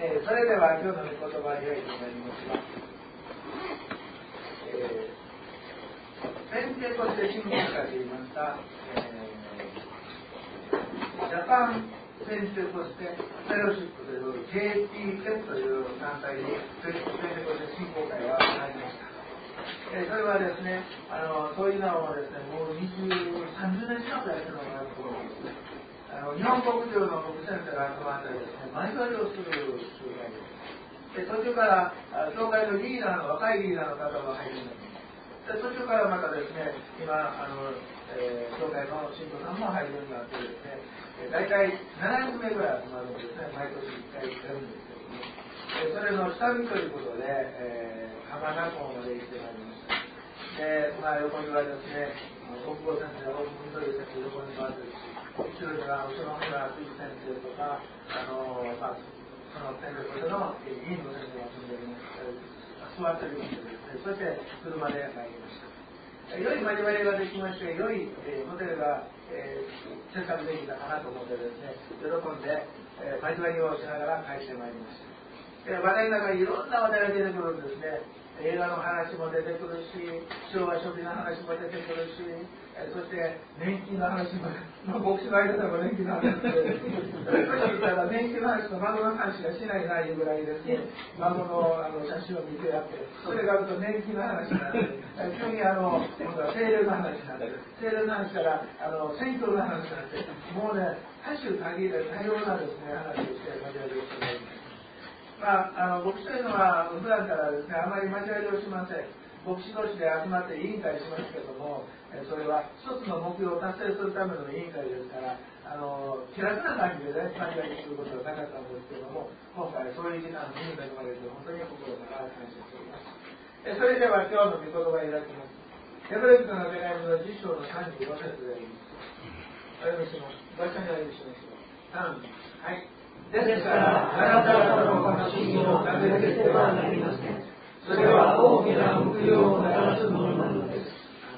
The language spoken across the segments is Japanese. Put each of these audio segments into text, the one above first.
それでは今日の御言葉を開いてまいりますが、ペンテコステ新聞社で言いました、ジャパンペンテコステフェローシップという JPF という団体にペンテコステ振興会がありました。それはですね、そういうのをですね、もう30年近くやってるのかなと思うんですね。日本国中の牧先生が集まってですね、前借りをする集会です。途中から教会のリーダーの若いリーダーの方が入るんです。途中からまたですね、今教会の信徒さんも入るようになってですね、大体700名ぐらい集まるんですね、毎年1回やるんですけども、それの下見ということで、浜名湖まで行ってまいりました。で、横にはですね、国語先生、大久保先生、横に回ってるし、後ろには後ろの村辻先生とか、そのペンテコステの委員の先生が住んでいます座っておりましてですね、そして車で参りました。良い交わりができまして、良いホテルが制作できたかなと思ってですね、喜んで交わりをしながら帰ってまいりました。話題の中にいろんな話題が出てくるんですね。映画の話も出てくるし、昭和初期の話も出てくるし、そして年金の話も、牧師の間でも年金の話で、少し言ったら年金の話と孫の話がしないないうぐらいですね、孫の写真を見てやって、それがあると年金の話になって、急に今度は清廉の話になって、清廉の話から選挙の話になって、もうね、多種多義で多様なですね、話をして交わりをしております。牧師というのは普段からですね、あまり交わりをしません。牧師同士で集まって委員会しますけども、それは一つの目標を達成するための委員会ですから、気楽な感じでね、交わりすることはなかったんですけども、今回そういう時間に恵まれて、本当に心から感謝しております。それでは今日の御言葉を開きます。ヘブル人の手紙の10章の35節であります。お読みします。ご一緒にお読みしましょう。3、はい。 ですから、あなた方の確信をなくしてはなりません。それは大きな目標をもたらすものなのです。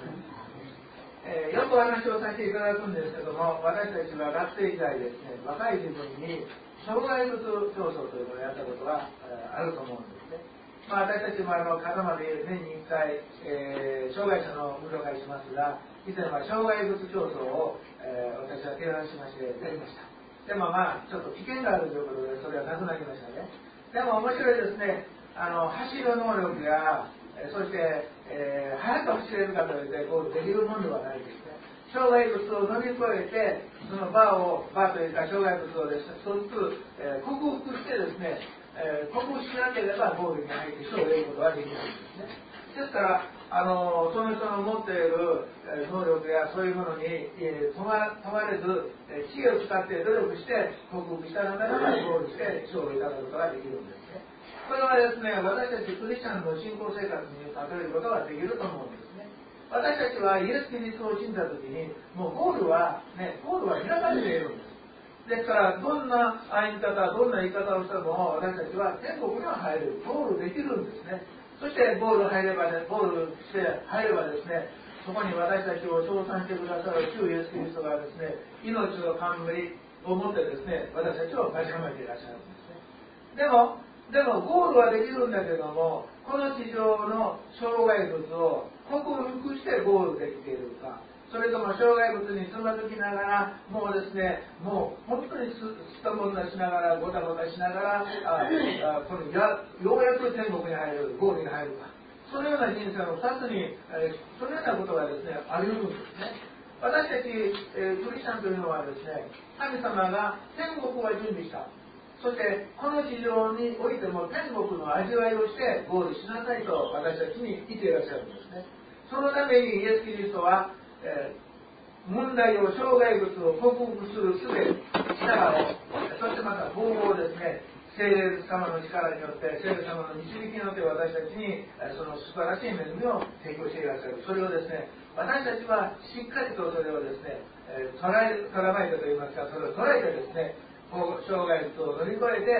よくお話をさせていただくんですけども、私たちは学生時代ですね、若い自分に障害物競争というのをやったことがあると思うんですね。私たちも風間で年に1回、障害者の運動会しますが、以前は障害物競争を、私は提案しましてやりました。でもちょっと危険があるということで、それはなくなりましたね。でも面白いですね。走る能力や、そして、速く走れるかといってゴールできるものではないですね。障害物を乗り越えて、そのバーというか障害物をですね、一つ、克服してですね、克服しなければゴールに入って勝利を得ることはできないんですね。ですから、その人の持っている能力やそういうものに問われず、知恵を使って努力して克服したならばゴールして勝利をいただくことができるんですね。これはですね、私たちクリスチャンの信仰生活に例えることができると思うんですね。私たちはイエス・キリストを信じたときに、もうゴールは開かれているんです。ですから、どんな歩み方、どんな言い方をしても、私たちは天国には入れる、ゴールできるんですね。そしてゴールして入ればですね、そこに私たちを称賛してくださる主イエス・キリストがですね、命の冠を持ってですね、私たちを待ち構えていらっしゃるんですね。でもゴールはできるんだけども、この地上の障害物を克服してゴールできているか、それとも障害物につまずきながら、もうですね、もう本当にすったもんだしながら、ごたごたしながら、ようやく天国に入る、ゴールに入るか、そのような人生の2つに、そのようなことがですね、あり得るんですね。私たち、クリスチャンというのはですね、神様が天国を準備した。そしてこの地上においても天国の味わいをしてゴールしなさいと私たちに言っていらっしゃるんですね。そのためにイエス・キリストは、問題を障害物を克服する術、力を、そしてまた方法をですね、聖霊様の力によって、聖霊様の導きによって私たちにその素晴らしい恵みを提供していらっしゃる。それをですね、私たちはしっかりとそれをですね、捉まえてといいますか、それを捉えてですね、障害物を乗り越えて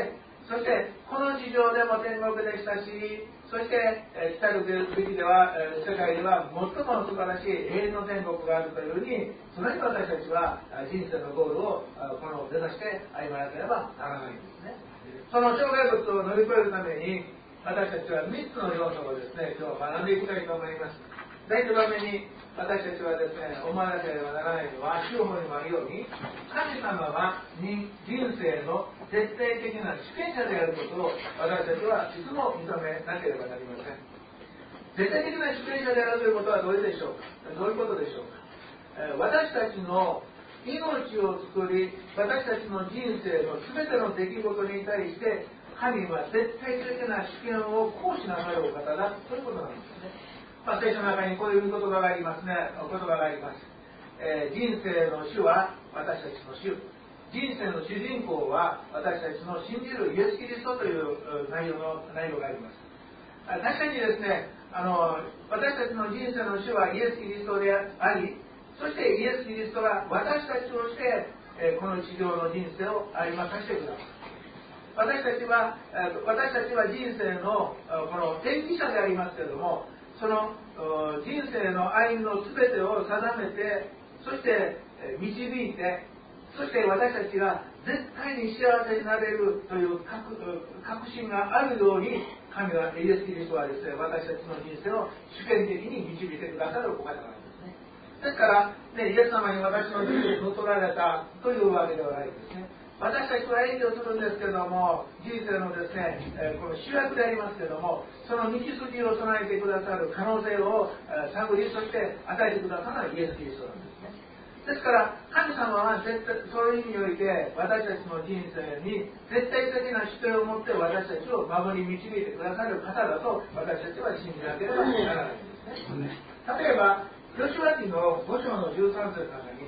そしてこの地上でも天国でしたし、そして来たるべきでは世界では最も素晴らしい永遠の天国があるというように、そのように私たちは人生のゴールをこの目指して歩まなければならないんですね。その障害物を乗り越えるために私たちは3つの要素をですね、今日学んでいきたいと思います。第1番目に私たちはですね、思わなければならないのは、主法にもあるように、神様は人生の絶対的な主権者であることを私たちはいつも認めなければなりません。絶対的な主権者であるということはどういうでしょうか。どういうことでしょうか。私たちの命を作り、私たちの人生の全ての出来事に対して神は絶対的な主権を行使なさるお方だということなんですね。聖書の中にこういう言葉がありますね。言葉があります。人生の主は私たちの主。人生の主人公は私たちの信じるイエス・キリストという内容があります。確かにですね、私たちの人生の主はイエス・キリストであり、そしてイエス・キリストが私たちをして、この地上の人生を歩まさせてください。私たちは人生のこの天気者でありますけれども、その人生の歩みの全てを定めて、そして導いて、そして私たちが絶対に幸せになれるという確信があるように、神はイエス・キリストはですね、私たちの人生を主権的に導いてくださるお方なんですね。ですから、イエス様に私の人生を取られたというわけではないんですね。私たちは演技をするんですけれども、人生のですね、この主役でありますけれども、その道筋を備えてくださる可能性を探り、そして与えてくださるのはイエス・キリストなんですね。ですから神様は絶対そういう意味において私たちの人生に絶対的な主権を持って私たちを守り導いてくださる方だと私たちは信じなければならないんですね。例えばヨシュア記の5章の13節の中に、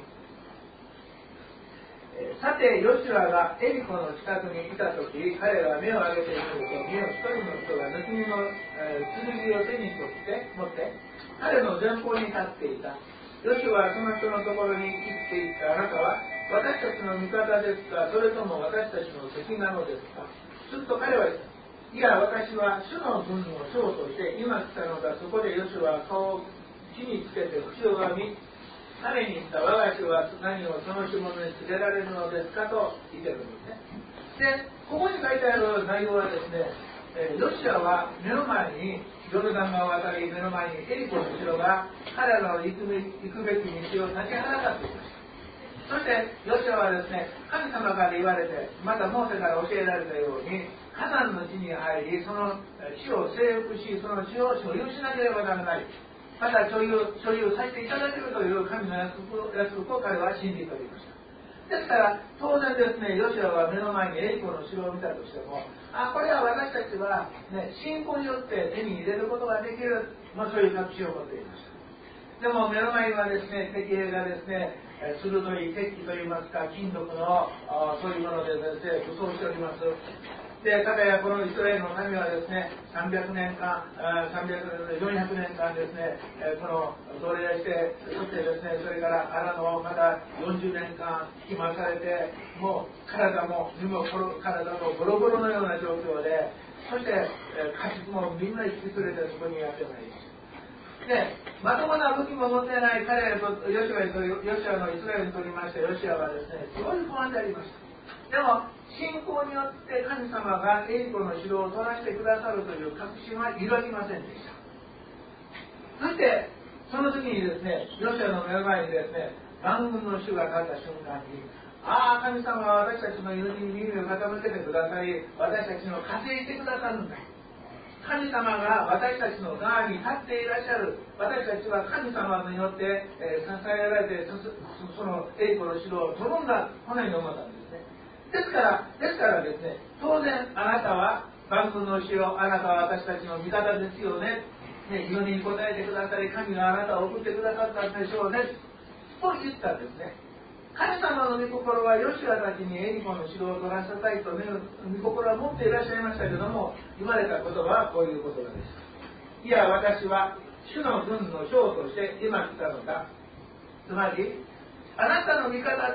さてヨシュアがエリコの近くにいた時、彼らは目を上げていると、見よ一人の人が抜き身の剣を手に持って彼の前方に立っていた。ヨシュアはその人のところに行っていった。あなたは私たちの味方ですか、それとも私たちの敵なのですか。すると彼は言った。いや、私は主の軍の将として今来たのだ。そこでヨシュアは顔を地につけて口を編み、彼に言った。我が主は何をその種物に告げられるのですかと言ってるんですね。で、ここに書いてある内容はですね、ヨシュアは目の前にヨルダン川を渡り、目の前にエリコの城が彼らの行くべき道を立ちはだかっていました。そしてヨシュアはですね、神様から言われて、またモーセから教えられたようにカナンの地に入り、その地を征服し、その地を所有しなければならない、また所有させていただけるという神の約束を彼は信じておりました。ですから当然ですね、ヨシュアは目の前にエリコの城を見たとしても、これは私たちは、信仰によって手に入れることができる、そういう確信を持っていました。でも目の前にはですね、敵兵がですね、鋭い鉄器といいますか、金属のそういうものでですね、武装しております。で、かたやこのイスラエルの民はですね、400年間ですね、この奴隷して、そしてですね、それからアラのまた40年間引き回されて、もう体もボロボロのような状況で、そして家畜もみんな引き連れてそこにやってまいりました。で、まともな武器も持ってない彼らとヨシュアのイスラエルにとりまして、ヨシュアはですね、すごい不安でありました。でも信仰によって神様がエリコの城を取らせてくださるという確信は揺らぎませんでした。そしてその時にですね、ヨシュアの目の前にですね、万軍の主が立った瞬間に、神様は私たちの祈りに耳を傾けてくださり、私たちの稼いでくださるんだ。神様が私たちの側に立っていらっしゃる。私たちは神様によって支えられて、そのエリコの城を取るんだ、このように思ったんですね。ですからですね、当然あなたは万軍の主よ、あなたは私たちの味方ですよね。祈りに応えてくださり、神があなたを送ってくださったんでしょうね。と言ったんですね。神様の御心はヨシュアたちにエリコの城を取らせたいと御心は持っていらっしゃいましたけども、言われた言葉はこういう言葉です。いや、私は主の軍の将として今来たのだ。つまりあなたの味方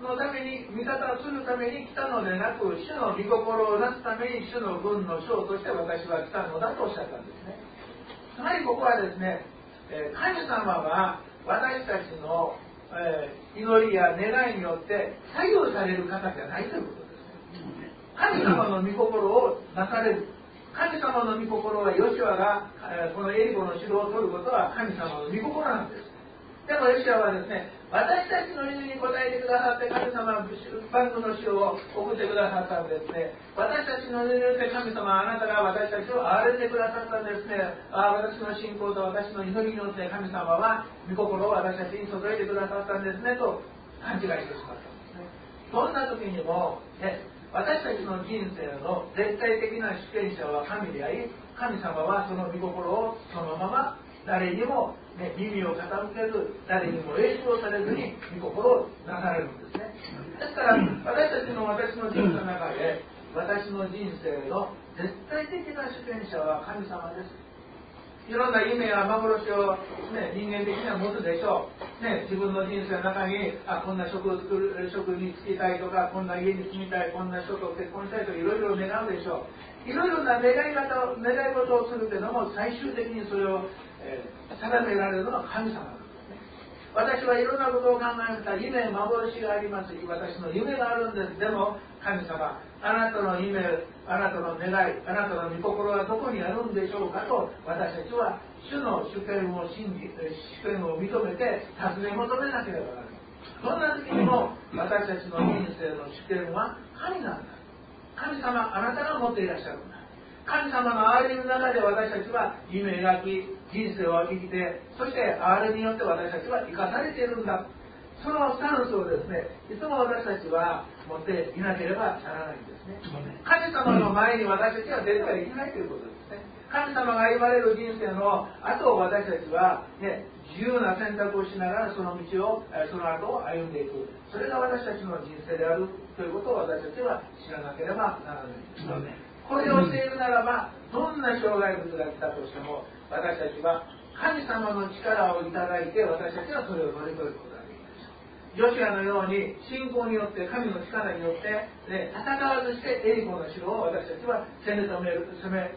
のために、味方をするために来たのでなく、主の御心をなすために主の分の将として私は来たのだとおっしゃったんですね。つまりここはですね、神様は私たちの祈りや願いによって左右される方じゃないということですね。神様の御心をなされる。神様の御心はヨシュアがこのエリコの城を取ることは神様の御心なんです。でもヨシュアはですね、私たちの祈りに応えてくださって神様は万軍の城を送ってくださったんですね。私たちの祈りによって神様はあなたが私たちを憐れんでくださったんですね。私の信仰と私の祈りによって神様は御心を私たちに注いでくださったんですねと勘違いしてしまったんですね。そんな時にも、ね、私たちの人生の絶対的な主権者は神であり、神様はその御心をそのまま誰にも、ね、耳を傾けず、誰にも影響されずに御心をなされるんですね。ですから私の人生の中で私の人生の絶対的な主権者は神様です。いろんな夢や幻を、ね、人間的には持つでしょう、ね、自分の人生の中にこんな職に就きたいとか、こんな家に住みたい、こんな人と結婚したいといろいろ願うでしょう。いろいろな願い事をするけども、最終的にそれを、定められるのは神様なんですね。私はいろんなことを考えました。夢、幻があります。私の夢があるんです。でも神様、あなたの夢、あなたの願い、あなたの御心はどこにあるんでしょうかと、私たちは主の主権を信じ、主権を認めて尋ね求めなければならない。そんな時にも私たちの人生の主権は神なんだ。神様、あなたが持っていらっしゃるんだ。神様の憐れみの中で私たちは夢描き、人生を生きて、そして憐れみによって私たちは生かされているんだ。そのスタンスをですね、いつも私たちは持っていなければならないんですね。神様の前に私たちは出てはいけないということですね。神様が言われる人生の後を私たちは、ね、自由な選択をしながらその道を、その後を歩んでいく。それが私たちの人生であるということを私たちは知らなければならないんです。これをしているならば、どんな障害物が来たとしても、私たちは神様の力をいただいて、私たちはそれを乗り越えることができるでしょう。ヨシアのように信仰によって、神の力によって、ね、戦わずしてエリコの城を私たちは攻め取る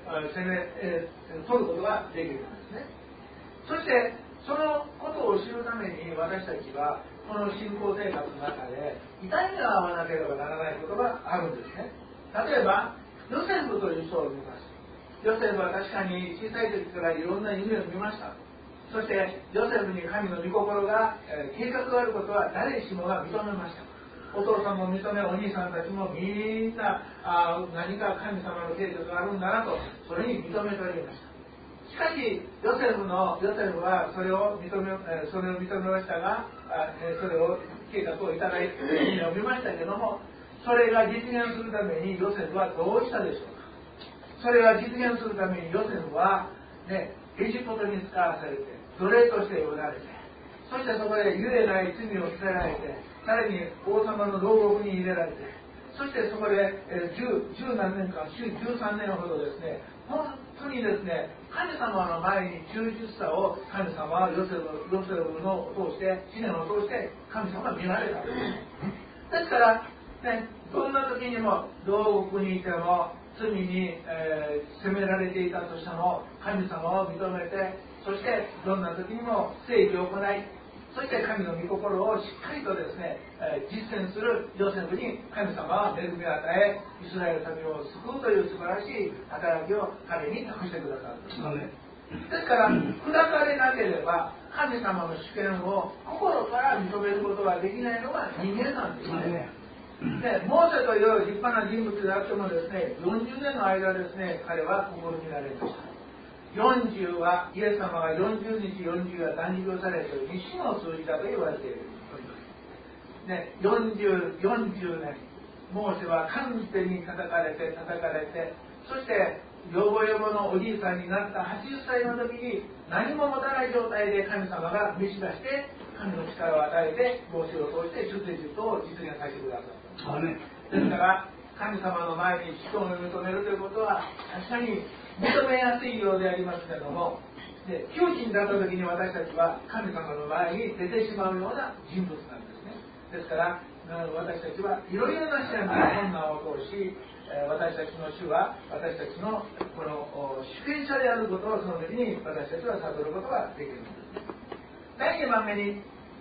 ことができるんですね。そしてそのことを知るために私たちはこの信仰生活の中で痛みが合わなければならないことがあるんですね。例えばヨセフという人を見ます。ヨセフは確かに小さい時からいろんな夢を見ました。そしてヨセフに神の御心が、計画があることは誰しもが認めました。お父さんも認め、お兄さんたちもみんな何か神様の計画があるんだなとそれに認めておりました。しかしヨセフはそれを認めましたが、それを計画をいただいて夢を見ましたけども、それが実現するためにヨセフはどうしたでしょうか。それが実現するためにヨセフは、ね、エジプトに使わされて奴隷として売られて、そしてそこでゆえない罪を捨てられて、さらに王様の牢獄に入れられて、そしてそこで十何年間、13年ほどですね、本当にですね、神様の前に忠実さを神様はヨセフのを通して、試練を通して神様が見られたんです。ですからね、どんな時にも牢獄にいても罪に、責められていたとしても神様を認めて、そしてどんな時にも正義を行い、そして神の御心をしっかりとですね、実践するヨセフに神様は恵みを与え、イスラエル民を救うという素晴らしい働きを彼に託してくださるんですね。ですから砕かれなければ神様の主権を心から認めることができないのが人間なんですね。でモーセという立派な人物であってもですね、40年の間ですね、彼は心になれました。40はイエス様が40日40夜断食をされている日の数字だと言われている、ね、40年モーセは完全に叩かれて、そしてヨボヨボのおじいさんになった80歳の時に何も持たない状態で神様が召し出して神の力を与えてモーセを通して出エジプトを実現させてくださった。ですから神様の前に人を認めるということは確かに認めやすいようでありますけども、窮地になった時に私たちは神様の前に出てしまうような人物なんですね。ですから私たちはいろいろな試練や困難を通し、私たちの主は私たちのこの主権者であることをその時に私たちは悟ることができるんです。第2番目に、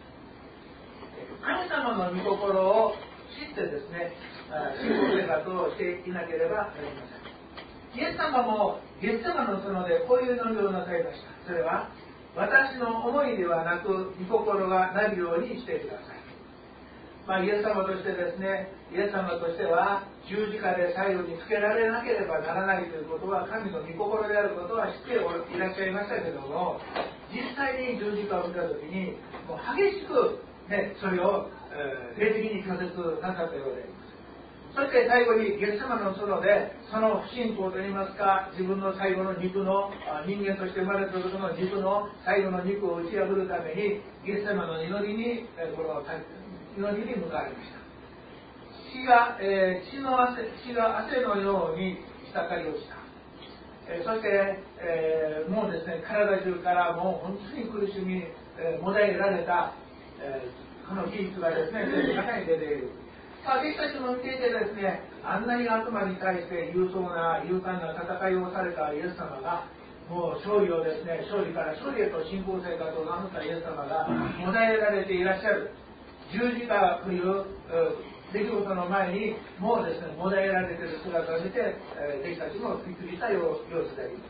神様の御心を知ってですね、信仰生活をしていなければなりません。イエス様もゲッセマの園でこういう祈りをなさいました。それは、私の思いではなく御心がなるようにしてください。イエス様としてですね、イエス様としては十字架で最後につけられなければならないということは神の御心であることは知っていらっしゃいましたけども、実際に十字架を見たときにもう激しく、それを、霊的に拒絶なさったようであります。そして最後にイエス様の園でその不信仰といいますか、自分の最後の肉の人間として生まれた時の肉の最後の肉を打ち破るためにイエス様の祈りに向かわれました。血が汗のように滴り落ちた。そして、もうですね、体中からもう本当に苦しみ、もだえられた、この技術がですね、全部中に出ている。私たちも見ていてですね、あんなに悪魔に対して勇敢な戦いをされたイエス様が、もう勝利をですね、勝利から勝利へと信仰生活を守ったイエス様がもだえられていらっしゃる。十字架という出来事の前にもうですね、もだえられている姿を見て、弟子たちもびっくりした様子であります。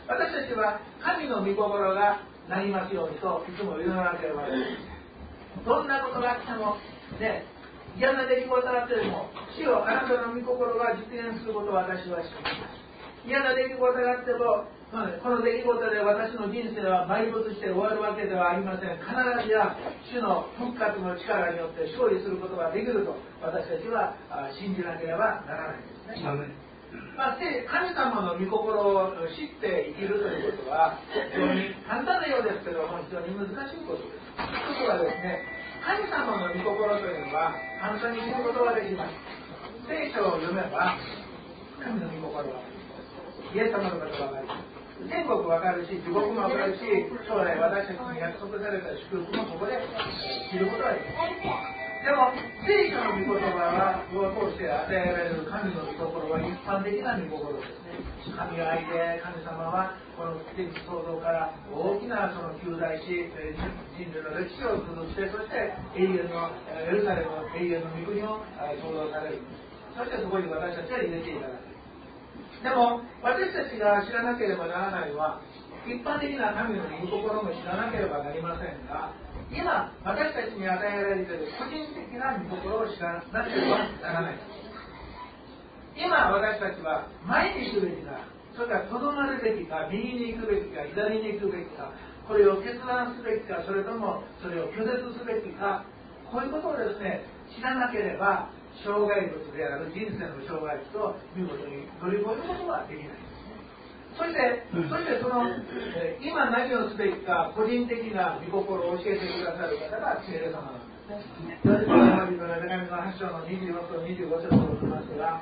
私たちは神の御心がなりますようにといつも祈らなければなりません。どんなことがあってもね、嫌な出来事があっても、主よあなたの御心が実現することを私は知っています。嫌な出来事があっても、この出来事で私の人生は埋没して終わるわけではありません。必ずや主の復活の力によって勝利することができると私たちは信じなければならないんですね。神様の御心を知って生きるということは非常に簡単なようですけども非常に難しいことです。ということはですね、神様の御心というのは簡単に知ることができます。聖書を読めば神の御心はイエス様のことが分かります。天国分かるし、地獄も分かるし、将来私たちに約束された祝福もここで知ることができます。でも聖書の御言葉を通して与えられる神の御心は一般的な御心ですね。神がいて、神様はこの天地創造から大きなその旧大し、人類の歴史を続けて、そして永遠のエルサレムの永遠の御国を創造される。そしてそこに私たちは入れていただく。でも私たちが知らなければならないのは一般的な神の御心も知らなければなりませんが、今私たちに与えられている個人的な御心を知らなければならない。今私たちは前に行くべきか、それからとどまるべきか、右に行くべきか、左に行くべきか、これを決断すべきか、それともそれを拒絶すべきか、こういうことをですね、知らなければ障害物である人生の障害物を見事に乗り越えることはできない。そしてその、今何をすべきか個人的な御心を教えてくださる方が聖霊様なんですね。ヨセフの手紙の8章の24と25節を見ますが、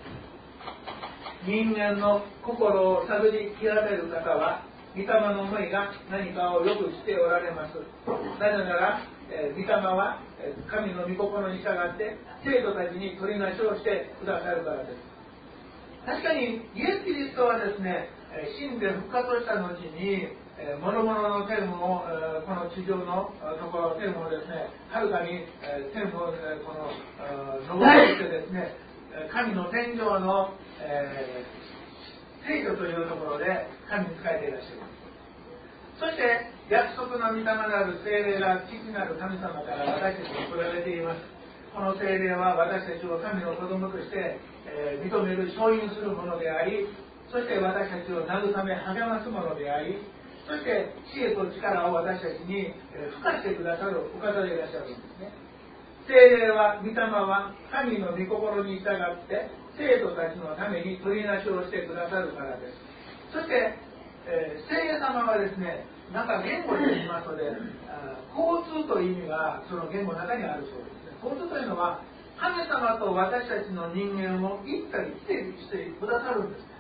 人間の心を探り極める方は御霊の思いが何かをよく知っておられます。なぜなら御霊は神の御心に従って生徒たちに取りなしをしてくださるからです。確かにイエス・キリストはですね、死んで復活した後に諸々の天をこの地上のところ天をですね、はるかに天をこの登ってですね、神の天上の聖女というところで神に仕えていらっしゃいます。そして約束の御霊なる聖霊が父なる神様から私たちに送られています。この聖霊は私たちを神の子供として認める承認するものであり、そして私たちを慰め励ますものであり、そして知恵と力を私たちに付加してくださるお方でいらっしゃるんですね。聖霊は、御霊は神の御心に従って生徒たちのために取りなしをしてくださるからです。そして、聖霊様はですね、なんか言語で言いますので、交通という意味がその言語の中にあるそうですね。交通というのは神様と私たちの人間を行ったり来たりしてくださるんですね。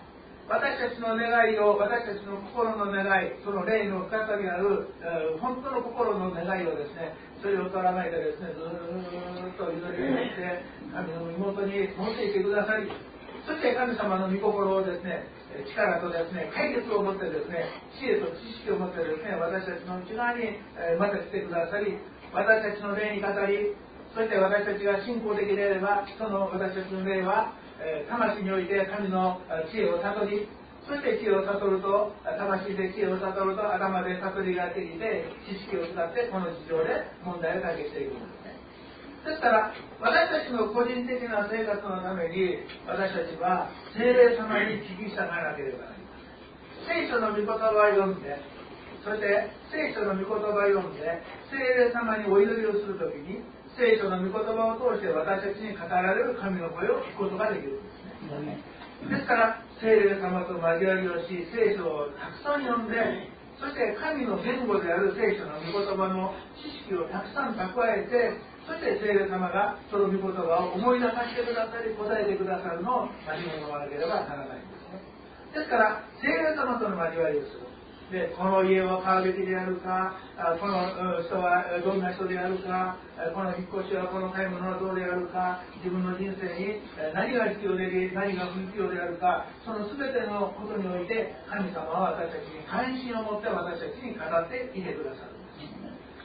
私たちの願いを、私たちの心の願い、その霊の深さにある本当の心の願いをですね、それを取らないでですね、ずーっと祈りをして神の身元に持っていてくださり、そして神様の御心をですね、力とですね、解決を持ってですね、知恵と知識を持ってですね、私たちの内側にまた来てくださり、私たちの霊に語り、そして私たちが信仰的であれば、その私たちの霊は魂において神の知恵を悟り、そして知恵を悟ると、魂で知恵を悟ると頭で悟りができて、知識を使ってこの地上で問題を解決していくんですね。ですから私たちの個人的な生活のために、私たちは聖霊様に聞き従わなければなりません。聖書の御言葉を読んで、そして聖書の御言葉を読んで、聖霊様にお祈りをするときに、聖書の御言葉を通して私たちに語られる神の声を聞くことができるんですね。ですから聖霊様と交わりをし、聖書をたくさん読んで、そして神の言語である聖書の御言葉の知識をたくさん蓄えて、そして聖霊様がその御言葉を思い出させてくださり、答えてくださるのを待ち望まなければならないんですね。ですから聖霊様との交わりをする。で、この家は買うべきであるか、この人はどんな人であるか、この引っ越しはこの買い物はどうであるか、自分の人生に何が必要で何が不必要であるか、その全てのことにおいて神様は私たちに関心を持って私たちに語っていてくださるんです。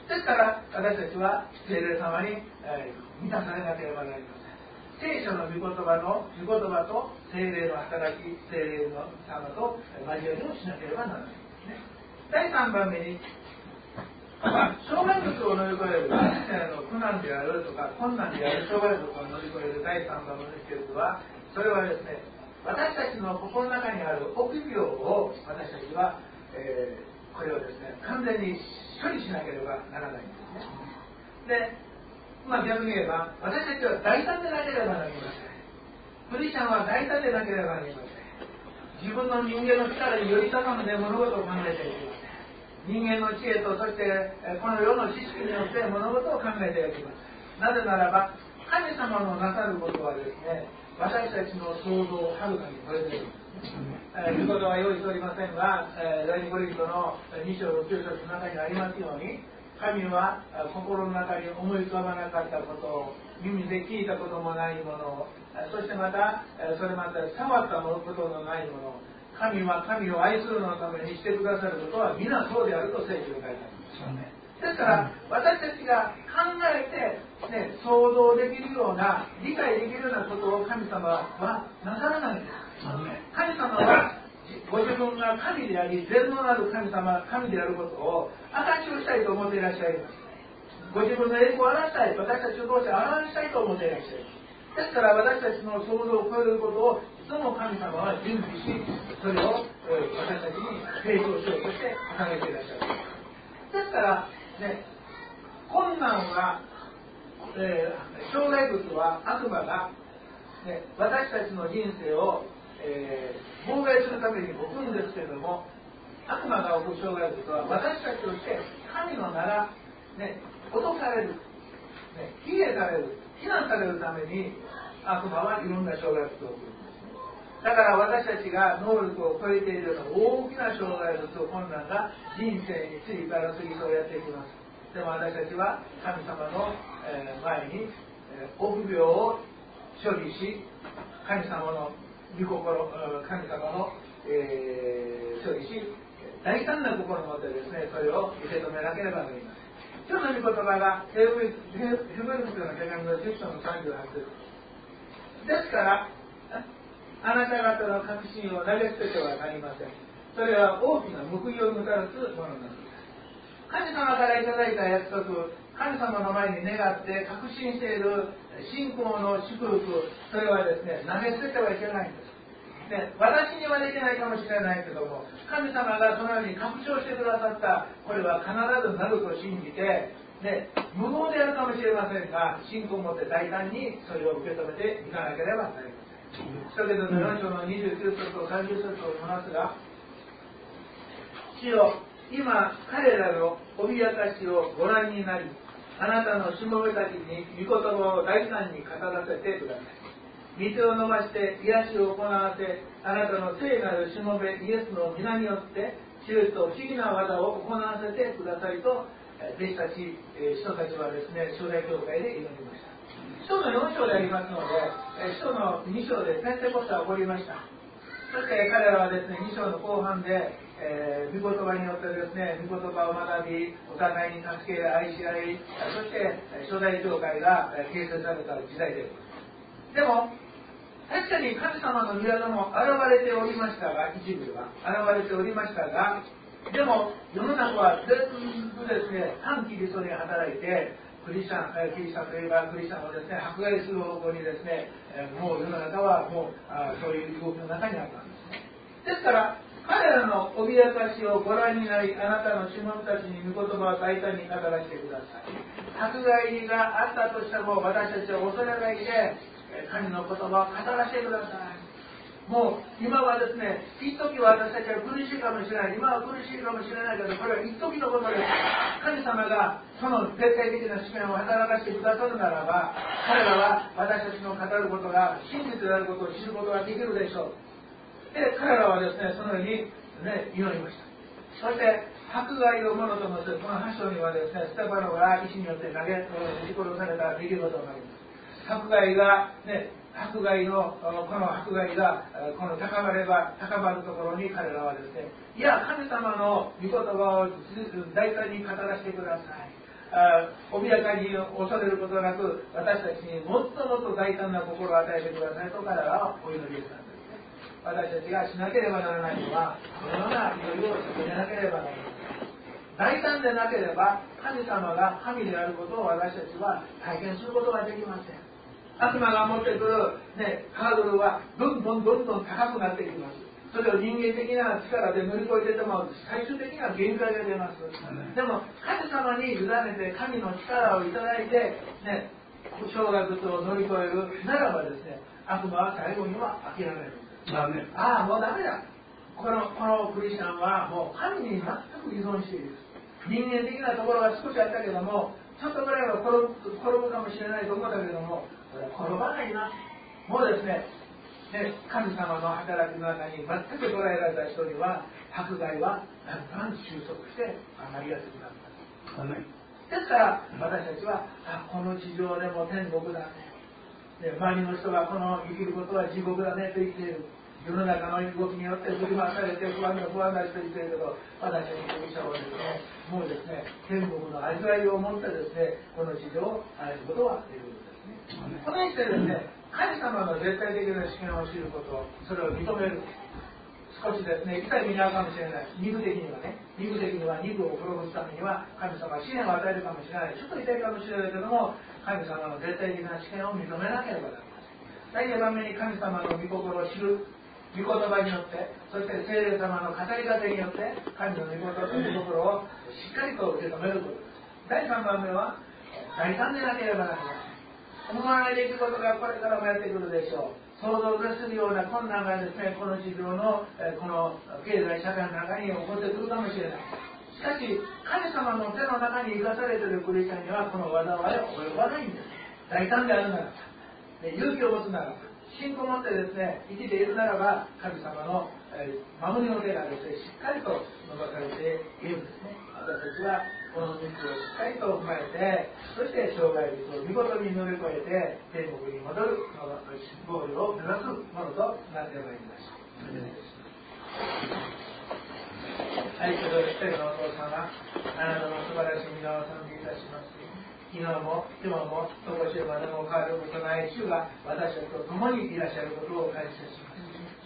ですから私たちは聖霊様に満たされなければなりません。聖書の御言葉と聖霊の働き、聖霊の様と交わりをしなければならない。第3番目に、障害物を乗り越える苦難であるとか困難である障害物を乗り越える第3番目の秘訣は、それはですね、私たちの心の中にある臆病を私たちは、これをですね、完全に処理しなければならないんですね。で、逆に言えば、私たちは大胆でなければなりません。クリスチャンは大胆でなければなりません。自分の人間の力により頼んで物事を考えていきます。人間の知恵と、そしてこの世の知識によって物事を考えていきます。なぜならば、神様のなさることはですね、私たちの想像をはるかに超えているんです。御言葉は用意しておりませんが、第2コリントの2章の9節の中にありますように、神は心の中に思い浮かばなかったことを、耳で聞いたこともないものを、そしてまたそれまた触ったことのないものを、神は神を愛するのためにしてくださることは皆そうであると聖書に書いてあります。ですから私たちが考えて、想像できるような、理解できるようなことを神様はなさらないんです。神様はご自分が神であり、全能なる神様、神であることを証しをしたいと思っていらっしゃいます。ご自分の栄光を表したい、私たちを通して表したいと思っていらっしゃいます。ですから私たちの想像を超えることをいつも神様は準備し、それを私たちに提供しようとして掲げていらっしゃる。ですから困難は、障害物は悪魔が、私たちの人生を、妨害するために置くんですけれども、悪魔が置く障害物は私たちとして神の名が、脅かれる、卑下される、非難されるために悪魔はいろんな障害物を置くんですね。だから私たちが能力を超えているような大きな障害物と困難が人生に次から次とやっていきます。でも私たちは神様の前に臆病を処理し、神様の御心、神様の処理し、大胆な心を持ってですね、それを受け止めなければなりません。今日の御言葉がヘブル人の手紙の10章の38節ですから、あなた方の確信を投げ捨ててはなりません。それは大きな報いをもたらすものなのです。神様からいただいた約束、神様の前に願って確信している信仰の祝福、それはですね、投げ捨ててはいけないんです。私にはできないかもしれないけども、神様がそのように確証してくださった、これは必ずなると信じて、無謀であるかもしれませんが、信仰を持って大胆にそれを受け止めていかなければなりません。一桁の4章の29節と30節を見ますが、主よ、今彼らの脅かしをご覧になり、あなたのしもべたちに御言葉を大胆に語らせてください。 道を伸ばして癒しを行わせ、あなたの聖なるしもべイエスの皆によって印と不思議な技を行わせてくださいと、弟子たち、使徒たちはですね、初代教会で祈りました。使徒の4章でありますので、使徒の2章でペンテコステが起こりました。そして彼らはですね、2章の後半で、御言葉によってですね、御言葉を学び、お互いに助け愛し合い、そして初代教会が形成された時代です。でも確かに神様の御業も現れておりましたが、一部では現れておりましたが、でも世の中は全部ですね、反キリストに働いて、キリシタンといえばクリスチャンをですね、迫害する方向にですね、もう世の中はもうそういう動きの中にあったんですね。ですから彼らの脅かしをご覧になり、あなたのしもべたちに御言葉を大胆に語らせてください。迫害があったとしても、私たちは恐れないで神の言葉を語らせてください。もう今はですね、一時は私たちは苦しいかもしれない、今は苦しいかもしれないけど、これは一時のことです。神様がその絶対的な使命を働かせてくださるならば、彼らは私たちの語ることが真実であることを知ることができるでしょう。で、彼らはですね、そのように、ね、祈りました。そして迫害をものともするこの8章にはですね、ステパノが石によって撃ち殺された出来事があります。迫害がね、この迫害がこの高まれば高まるところに、彼らはですね、いや神様の御言葉を大胆に語らせてください。脅かに恐れることなく、私たちにもっともっと大胆な心を与えてくださいと彼らはお祈りしたんですね。私たちがしなければならないのは、このような祈りを捧げなければならない。大胆でなければ神様が神であることを私たちは体験することができません。悪魔が持ってくる、ね、ハードルはどんどん高くなっていきます。それを人間的な力で乗り越えていっても最終的な限界が出ます。でも神様に委ねて神の力をいただいて、ね、障害物を乗り越えるならばですね、悪魔は最後には諦めるんです。ああ、もうダメだ。このクリスチャンはもう神に全く依存している。人間的なところが少しあったけども、ちょっとぐらいは転ぶかもしれないと思ったけども、転ばないな。もうですね、神様の働きの中に全く捉えられた人には迫害はだんだん収束して上がりやすくなった。ですから私たちはこの地上でも天国だね。周りの人がこの生きることは地獄だねと言っている。世の中の動きによって振り回されて不安な人言っているけど、私たちのクリスチャンはですね、もうですね、天国の味わいを持ってですね、この地上を愛すことはできるんですね。この意味でですね、神様の絶対的な主権を知ること、それを認める。少しですね、痛い目に遭うかもしれない。肉的には肉を滅ぼすためには神様は試練を与えるかもしれない。ちょっと痛いかもしれないけども、神様の絶対的な主権を認めなければなりません。第2番目に神様の御心を知る。御言葉によって、そして聖霊様の語りかけによって神の御心をしっかりと受け止めることです。第3番目は大胆でなければなりません。思わない出来事がこれからもやってくるでしょう。想像を絶するような困難がですね、この地上のこの経済社会の中に起こってくるかもしれない。しかし神様の手の中に生かされているクリスチャンにはこの災いは及ばないんです。大胆であるならば、勇気を持つならば、信仰を持ってですね、生きているならば、神様の守りの手がですね、しっかりと伸ばされているんですね。私たちはこの道をしっかりと踏まえて、そして障害物を見事に乗り越えて天国に戻るゴールを目指すものとなってまいりました。愛する一人のお父様、あなたの素晴らしい皆を賛美いたします。昨日も今日もどこしまでも変わることない主が私たちと共にいらっしゃることを感謝します。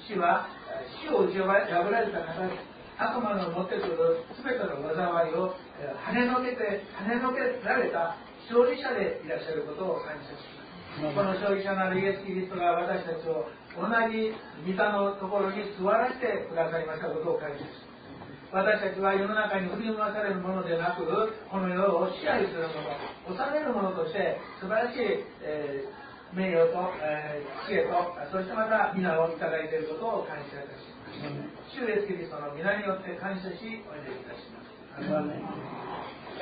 主は死を破られた方です。悪魔の持ってくる全ての災いを跳ねのけられた勝利者でいらっしゃることを感謝します。この勝利者なるイエス・キリストが私たちを同じ御座のところに座らせてくださいましたことを感謝します。私たちは世の中に振り回されるものでなく、この世を支配するもの、治めるものとして素晴らしい、名誉と、知恵と、そしてまた皆をいただいていることを感謝いたします。主イエスキリストの皆によって感謝しお祈りいたします。